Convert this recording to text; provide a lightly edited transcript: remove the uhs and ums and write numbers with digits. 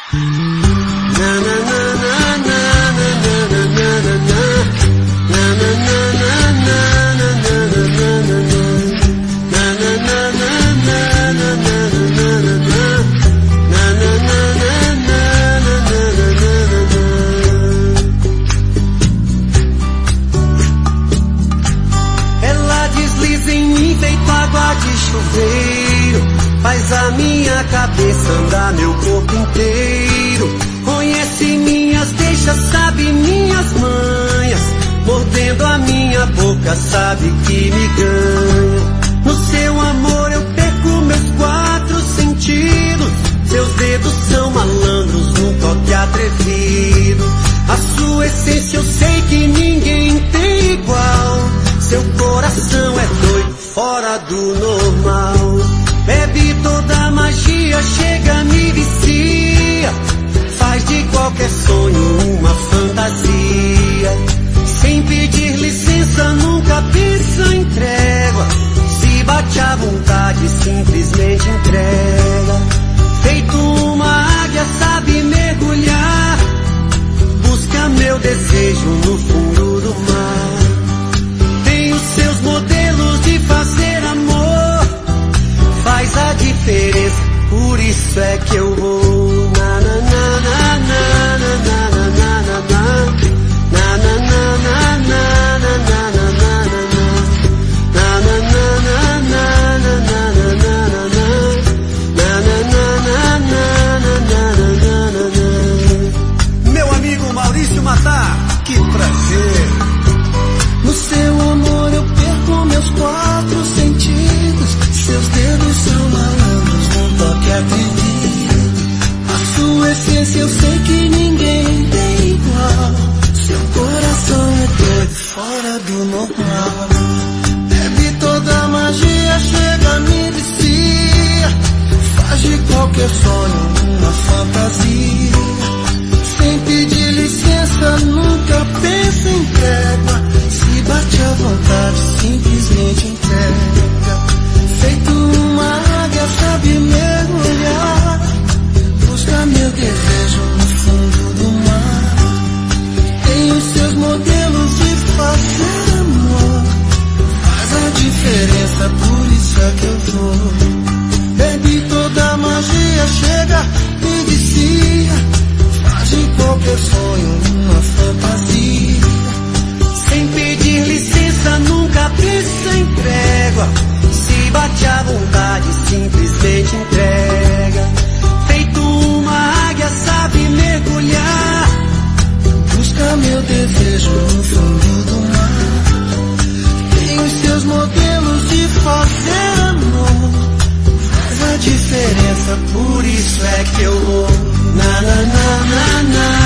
Ela desliza em mim feito água de chuveiro, faz a minha cabeça andar, meu corpo inteiro. Conhece minhas deixas, sabe minhas manhas, mordendo a minha boca, sabe que me ganha. No seu amor eu perco meus 4 sentidos, seus dedos são malandros num toque atrevido. A sua essência eu sei que ninguém tem igual, seu coração é doido, fora do normal. Bebe toda a magia, chega, me vicia, faz de qualquer sonho uma fantasia. Sem pedir licença, nunca pensa em trégua, se bate à vontade, simplesmente entrega. Feito uma águia, sabe mergulhar, busca meu desejo no fundo do mar. Tem os seus modelos de fazer amor, faz a diferença, por isso é que eu vou. Na na na na na na na na na na na na na na na na na. Meu amigo Maurício Matar, que prazer. No seu amor eu perco meus 4 sentidos, seus dedos são malandros num toque atrevido. A sua essência eu sei que ninguém tem igual, seu coração é doido, fora do normal. Bebe toda a magia, chega, me vicia, faz de qualquer sonho uma fantasia. Sem pedir licença, nunca pensa em trégua, se bate à vontade, simplesmente entrega. Feito uma águia, sabe mergulhar, busca meu desejo no fundo do mar. Tem os seus modelos de fazer amor, faz a diferença, por isso é que eu vou. Bebe toda a magia, chega, me vicia, faz de qualquer sonho uma fantasia. Sem pedir licença, nunca pensa em trégua, se bate à vontade, simplesmente entrega. Feito uma águia, sabe mergulhar, busca meu desejo no fundo do mar. Tem os seus modelos de fazer amor, faz a diferença, por isso é que eu vou. Na na na na na.